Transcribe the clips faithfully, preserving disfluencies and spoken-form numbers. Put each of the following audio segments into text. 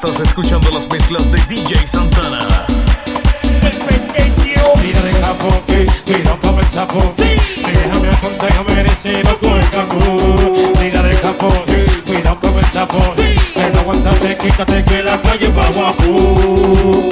Estás escuchando las mezclas de D J Santana. El pequeño. Mira de capo, cuidado como el sapo. Sí. Déjame, aconsejame, decirlo con el cangú. Mira de capo, cuidado como el sapo. Sí. Que no aguantate, quítate que la calle va guapo.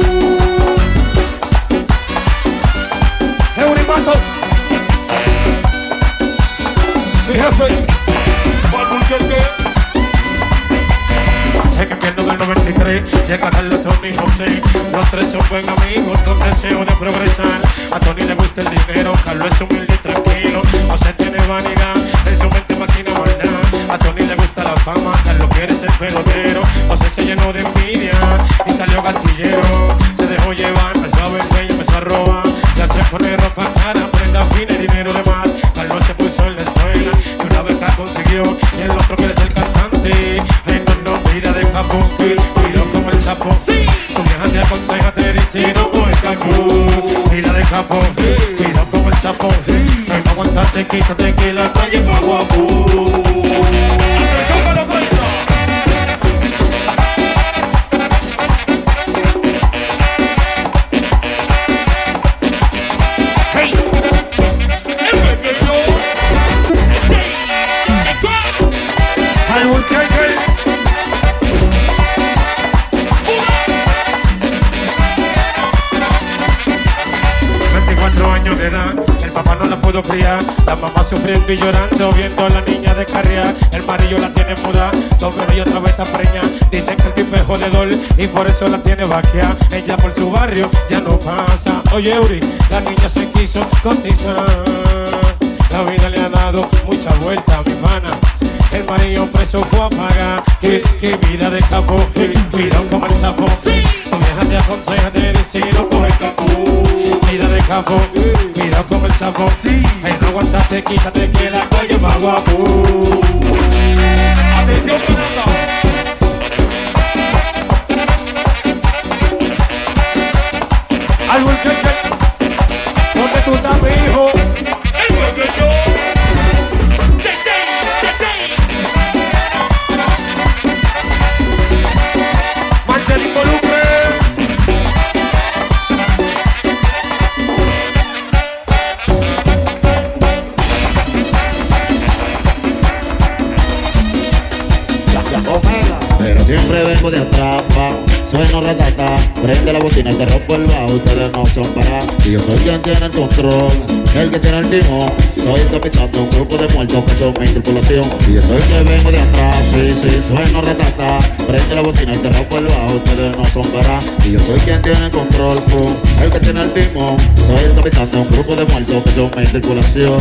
Es un impacto. Mi jefe, es que pierdo del noventa y tres, llega Carlos, Tony y José. Los tres son buen amigos con deseo de progresar. A Tony le gusta el dinero, Carlos es humilde y tranquilo. José tiene vanidad, en su mente máquina maldad. A Tony le gusta la fama, Carlos quiere ser pelotero. José se llenó de envidia y salió gatillero. Se dejó llevar, empezó a vender y empezó a robar. Ya se pone ropa cara, prenda fina y dinero de más. Carlos se puso en la escuela y una beca consiguió. Y el otro quiere ser cantante. Mira de capo, cuidado como el sapo. Sí. Tu vieja te aconseja, te dice no puedes cangú. Mira de capo, cuidado como el sapo. Sí. No aguantate, quítate que la calle va guapo. Atención con los cuentos. Hey. El pequeño. Hay un que veinticuatro años de edad, el papá no la pudo criar. La mamá sufriendo y llorando, viendo a la niña descarriar. El marido la tiene muda, dos bebés y otra vez está preña. Dicen que el tipo es jodedor y por eso la tiene vaquea. Ella por su barrio ya no pasa. Oye, Uri, la niña se quiso cotizar. La vida le ha dado mucha vuelta a mi pana. El marido preso fue a pagar. Que, que vida de capo, cuidado como el sapo. Sí. Tu vieja te aconseja, te dice no coge capú. Vida de capo, cuidado como el sapo. Sí. Ay, no aguantate, quítate que la calle va guapo. Atención con esto. Algo que ¿dónde tú estás, mi hijo? El pequeño. Marcha el involucre. Pero siempre vengo de atrás, pa, sueno ratata. Prende la bocina y te rompo el bajo. Ustedes no son para. Y yo soy quien tiene el control, el que tiene el timón. Soy el capitán de un grupo de muertos que son mi tripulación. Y yo soy el que vengo de atrás, sí, sí, sueno ratata. Prende la bocina y te rompo el bajo. Ustedes no son para. Y yo soy quien tiene el control, pum, el que tiene el timón. Soy el capitán de un grupo de muertos que son mi tripulación.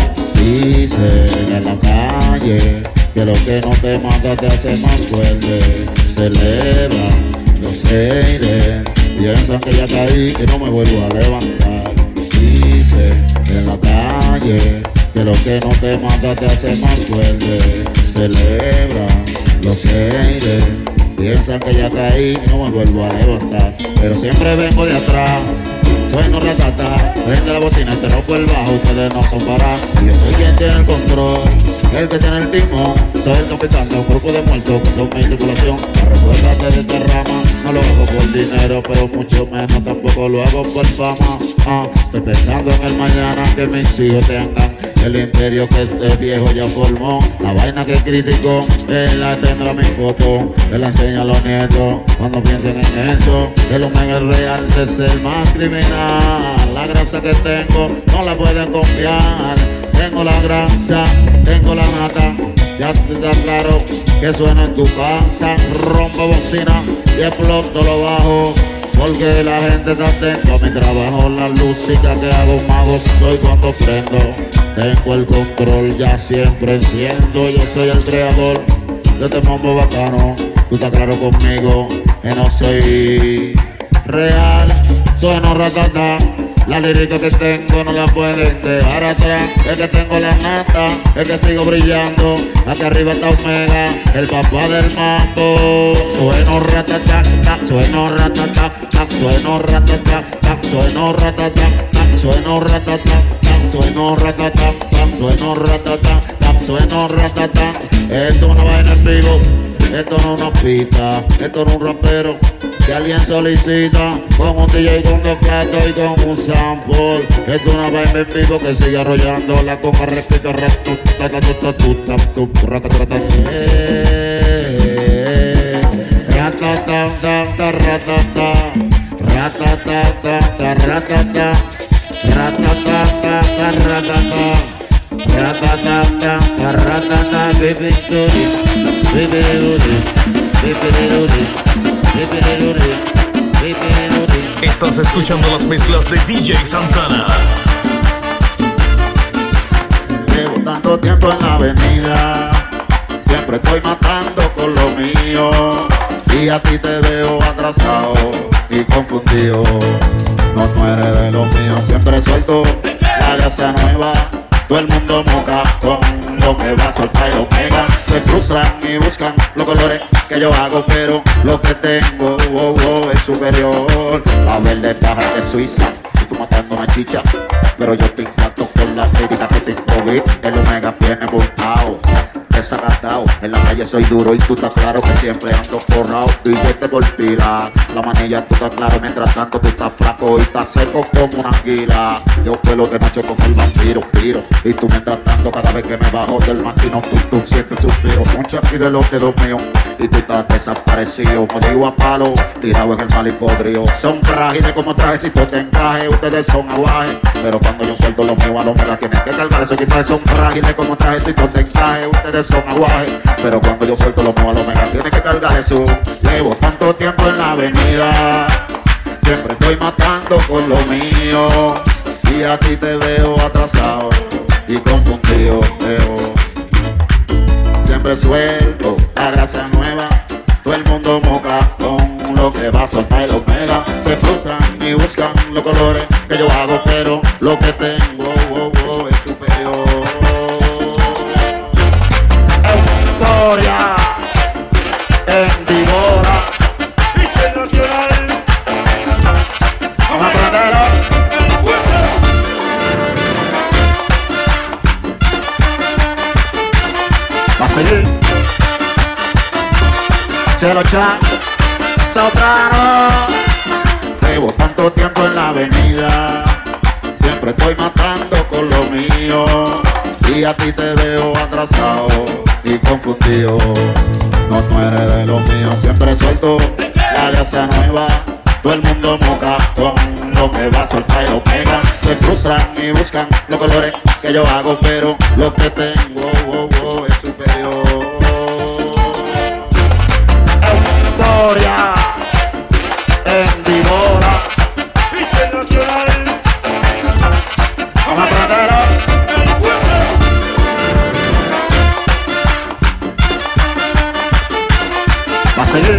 Dicen en la calle que lo que no te mata te hace más fuerte. Celebra los aires, piensan que ya caí y no me vuelvo a levantar. Dice en la calle que lo que no te mata te hace más fuerte. Celebra los aires, piensan que ya caí y no me vuelvo a levantar. Pero siempre vengo de atrás, sueno ratata. Prende la bocina y te rompo el bajo. Ustedes no son para. Y yo soy quien tiene el control, el que tiene el timón. Soy el capitán de un grupo de muertos que son mi tripulación. Recuérdate de esta rama, no lo hago por dinero, pero mucho menos tampoco lo hago por fama. Ah, estoy pensando en el mañana, que mis hijos tengan el imperio que este viejo ya formó. La vaina que criticó, él la tendrá mi foto, él la enseña a los nietos. Cuando piensen en eso, el hombre es real, es el más criminal. La grasa que tengo, no la pueden confiar. Tengo la grasa, tengo la nata. Ya te está claro que suena en tu casa. Rompo bocina y exploto lo bajo, porque la gente está atenta a mi trabajo. La música que hago mago soy cuando prendo. Tengo el control, ya siempre enciendo. Yo soy el creador de este mambo bacano. Tú estás claro conmigo que no soy real. Sueno ratata. La lírica que tengo no la pueden dejar atrás. Es que tengo la nata, es que sigo brillando. Aquí arriba está Omega, el papá del mambo. Sueno ratata, sueno ratata, sueno ratata, sueno ratata, sueno ratata, sueno ratata, sueno ratata, sueno ratata. Esto es una vaina en vivo. Esto no es una pista, esto no es un rapero. Si alguien solicita con un D J con dos platos y con un sample, esto es una vaina en vivo que sigue arrollándola con arrequito, ratatata, ratata, ratatata, ratata, ratatata, ratata, ratatata, ratata, baby, baby, Estás escuchando las mezclas de D J Santana. Llevo tanto tiempo en la avenida, siempre estoy matando con lo mío, y a ti te veo atrasado y confundido. No, no eres de los míos, siempre suelto la gracia nueva. Todo el mundo moca con lo que va a soltar y lo pega. Se frustran y buscan los colores que yo hago, pero lo que tengo oh, oh, es superior. La verde paja de Suiza y tú matando una chicha, pero yo te impacto con la técnica que tengo. Vi el Omega viene voltado, desacatado. En la calle soy duro y tú estás claro que siempre ando forrado. Y yo te volpira la manilla, tú estás claro. Mientras tanto tú estás flaco y estás seco como una anguila. Yo vuelo de noche con el vampiro, piro. Y tú mientras tanto cada vez que me bajo del maquinón, tú, tú sientes suspiro. Un chapi de los dedos míos y tú estás desaparecido. Me digo a palo, tirado en el mal y podrido. Son frágiles como trajecitos de encaje. Ustedes son aguajes, pero cuando yo suelto los míos a los megas tienen que cargar. Esos equipos son frágiles como trajecitos de encaje. Ustedes son aguajes, pero cuando yo suelto los míos a los megas tienen que cargar eso. Llevo tanto tiempo en la avenida, siempre estoy matando con lo mío, y a ti te veo atrasado y confundido. Veo. Siempre suelto la gracia nueva. Todo el mundo moca con lo que va a soltar y los mega. Se frustran y buscan los colores que yo hago, pero lo que tengo oh, oh, es superior. Euforia en Divora. Internacional. Vamos a aprenderlo. Va a seguir. Chelo Chan, Soprano. Llevo tanto tiempo en la avenida, siempre estoy matando con lo mío, y a ti te veo atrasado y confundido. No, no eres de los míos, siempre suelto la gracia nueva. Todo el mundo moca con lo que va a soltar y lo pega. Se frustran y buscan los colores que yo hago, pero lo que tengo oh, oh, es superior. Euforia en Divora. Internacional. Vamos a aprenderlo. Va a seguir.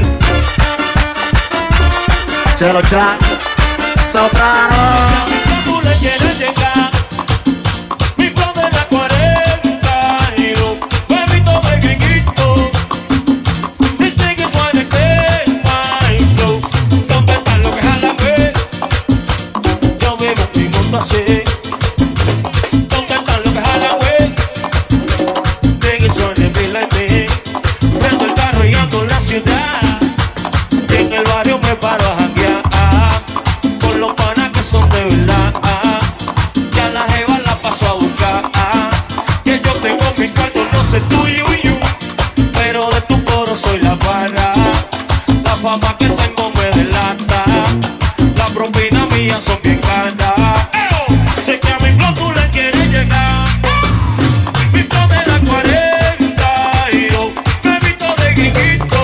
Chelo Chan, Soprano. Tú le quieres llegar, mi flow de la cuarenta y dos, bebito de gringuito. Dice que suene tema y flow. ¿Dónde están los que jalan, güey? Yo vivo mi mundo así. ¿Dónde están los que jalan, güey? De que suene mi like me. Prendo el carro y ando en la ciudad. En el barrio me paro a janguear con los panas que son de verdad. Ya la jeva la paso a buscar. Que yo tengo mi cuarto, no sé tuyo y yo, pero de tu coro soy la barra. La fama que tengo me delata. La propina mía son bien caras. Sé que a mi flow tú le quieres llegar. Mi flow de la cuarenta y dos, bebito de gringuito.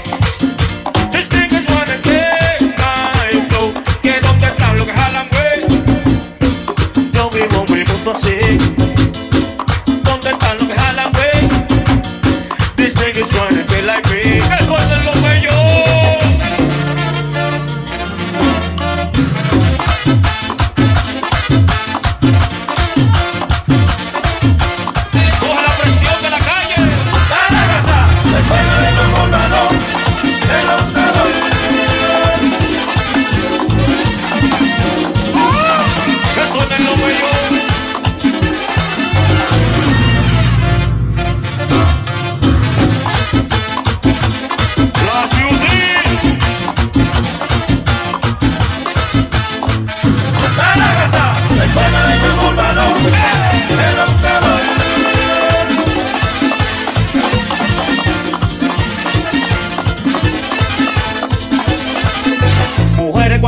Así. ¿Dónde están los que jalan, güey? Dicen que suena que like me. Que suenen los bellos.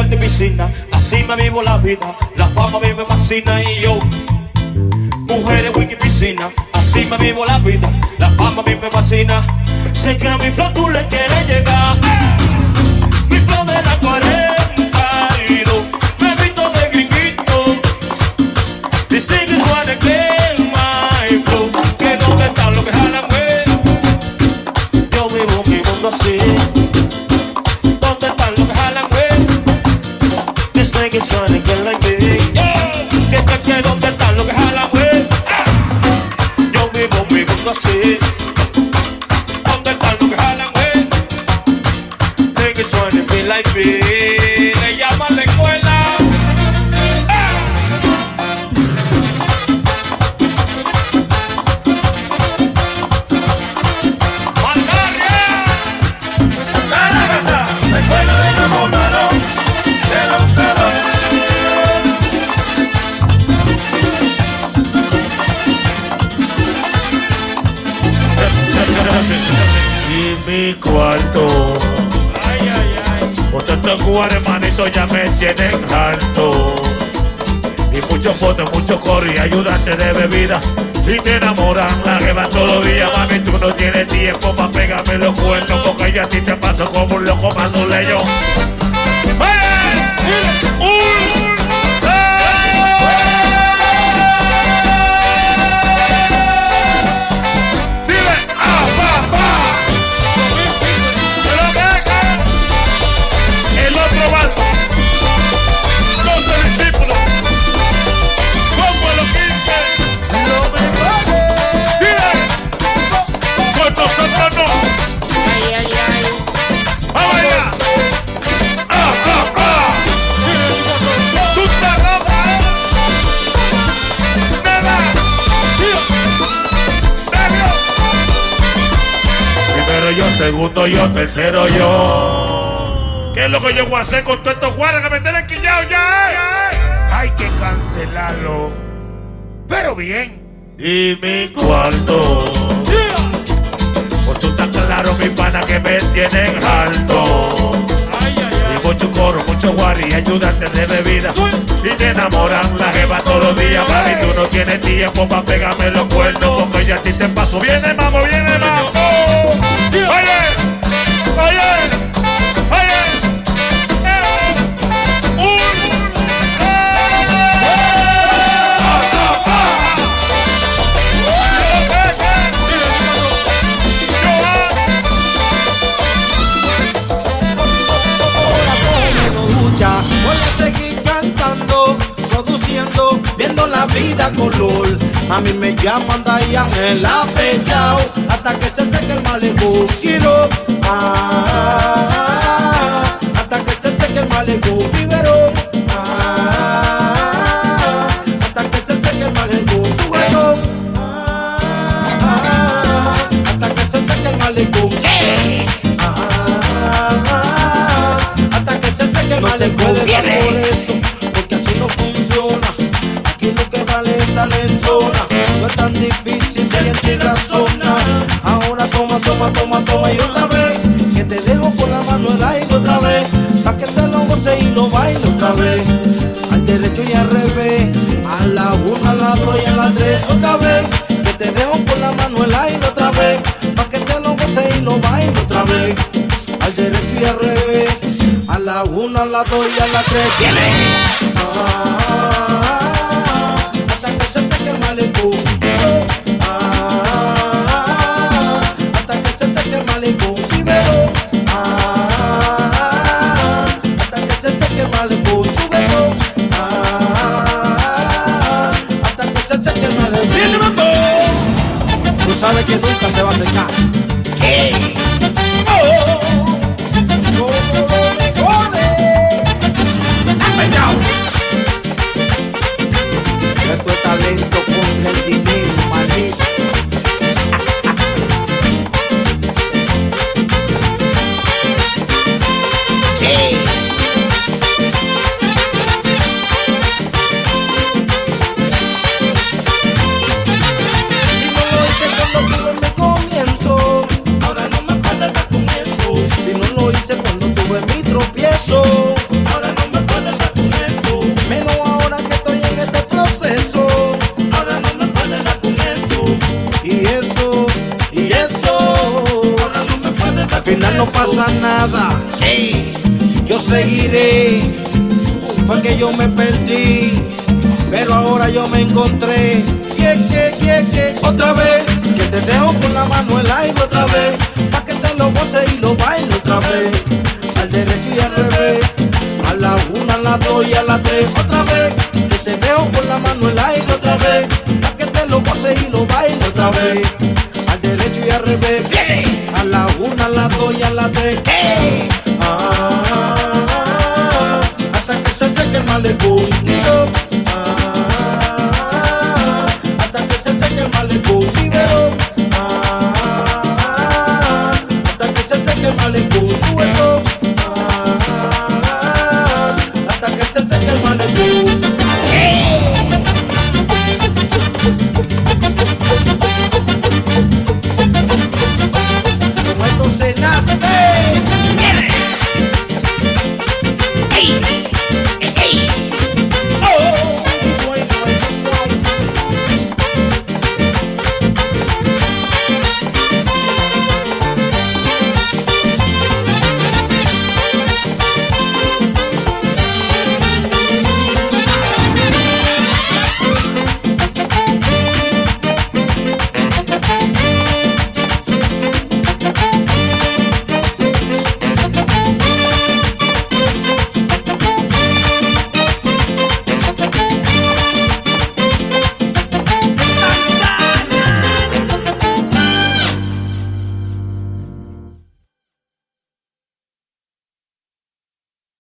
cuarto y piscina, así me vivo la vida. La fama a mí me fascina y yo. Mujeres, wiki, piscina, así me vivo la vida. La fama a mí me fascina. Sé que a mi flow tú le quieres llegar. Mi flow de la cuarenta y dos, me visto de gringuito. These niggas wanna claim my flow. Que dónde están los que jalan, güey. Yo vivo mi mundo así. ¿Dónde están los que jalan, güey? These niggas wanna get like me. Yeah. Que, que, que, ¿dónde están los que jalan, güey? Yo vivo mi mundo así. ¿Dónde están los que jalan, güey? Niggas wanna be like me. Le llaman la escuela. Y mi cuarto, ay, ay, ay. Por tantos cubanos, hermanito, ya me tienen harto. Y muchos fotos, mucho coro y ayudante de bebida. Y te enamoran, la jeva todos los días. Mami, tú no tienes tiempo pa' pegarme los cuernos, porque ya a ti te paso como un loco mándole yo. Segundo yo, tercero yo. ¿Qué es lo que yo voy a hacer con todos estos guardas que me tienen quillado ya? Eh? Hay que cancelarlo, pero bien. Y mi cuarto, yeah. Pues tú estás claro, mi pana, que me tienen alto. Ay, ay, ay. Y mucho coro, mucho guardi, ayudante de bebida. Y te enamoran la jeva todos los días. Mami, tú no tienes tiempo para pegarme los cuernos, porque ya a ti te paso. Viene, mamo, viene, mamo. Oye, oye, oye, eh, un, voy a seguir cantando, produciendo, viendo la vida color. A mí me llaman Dayan el afechao, hasta que se seque el malecón. Quiero, ah, hasta que se seque el malecón. Biberón, ah, hasta que se seque el malecón. Juguetón, ah, hasta que se seque el malecón. Ah, hasta que se seque el malecón. No puede dar por eso, porque así no funciona. Aquí lo que vale es estar en zona. No es tan difícil si en ti razona. Ahora toma, toma, toma, toma y otra vez. Que te dejo con la mano el aire otra vez. Pa' que te lo goce y lo baile otra vez. Al derecho y al revés. A la una, a la dos y a la tres otra vez. Que te dejo con la mano el aire otra vez. Pa' que te lo goce y lo baile otra vez. Al derecho y al revés. A la una, a la dos y a la tres. ¡Viene! Ah, hasta que se seque el malecón. Ah, hasta que se seque el malecón. Si veo. Ah, hasta que se seque el malecón. Súbelo. Ah, hasta que se seque el malecón. ¡Viene, mambo! Tú sabes que nunca se va a secar. ¿Qué? ¡Oh! Esto es talento contra el dinero, maldito. Hey. Si no lo hice cuando tuve mi comienzo, nada. Sí. Yo seguiré, fue que yo me perdí, pero ahora yo me encontré. Yeah, yeah, yeah, yeah. Otra vez, que te dejo con la mano en el aire otra vez, pa' que te lo goce y lo baile otra vez. Al derecho y al revés, a la una, a la dos y a la tres. Otra vez, que te dejo con la mano en el aire otra vez, pa' que te lo goce y lo baile otra vez. Al derecho y al revés, a la una, a la dos y a la tres.